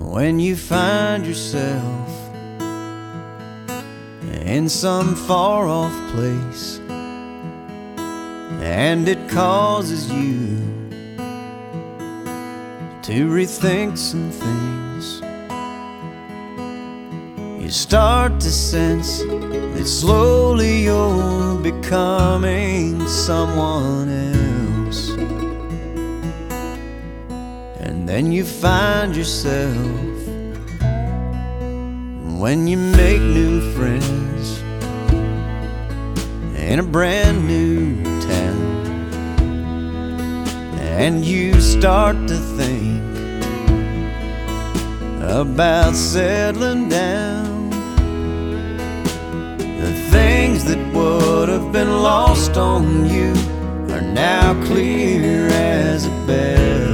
when you find yourself in some far-off place, and it causes you to rethink some things. You start to sense that slowly you're becoming someone else. And then you find yourself, when you make new friends in a brand new town, and you start to think about settling down. The things that would have been lost on you are now clear as a bell.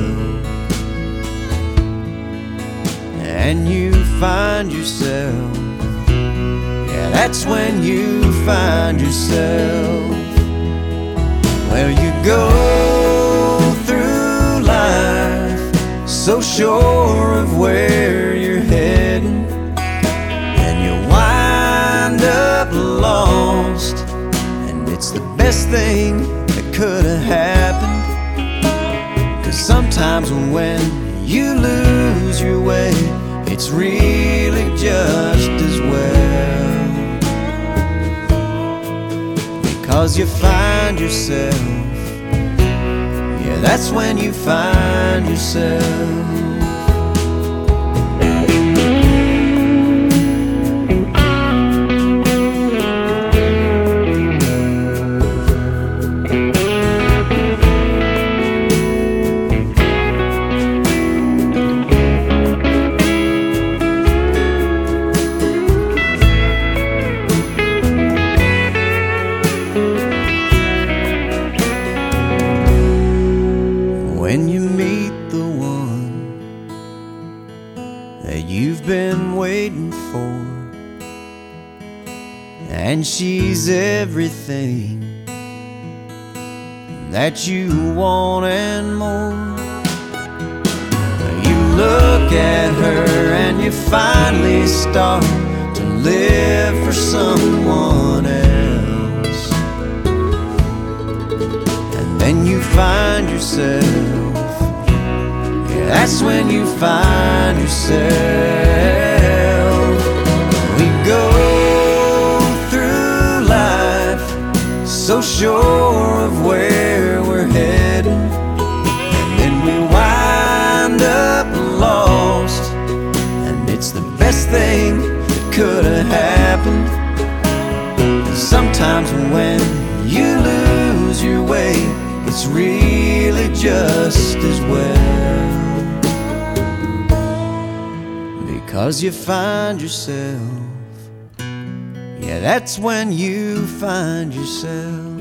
And you find yourself, yeah, that's when you find yourself. Well, you go through life so sure of where you're heading, and you wind up lost, and it's the best thing that could have happened. 'Cause sometimes when you lose your way, it's really just as well, because you find yourself, yeah, that's when you find yourself. When you meet the one that you've been waiting for, and she's everything that you want and more, you look at her and you finally start to live for someone else. And then you find yourself, that's when you find yourself. We go through life so sure of where we're heading, and then we wind up lost, and it's the best thing that could have happened. Sometimes when you lose your way, it's really just as well, because you find yourself, yeah, that's when you find yourself.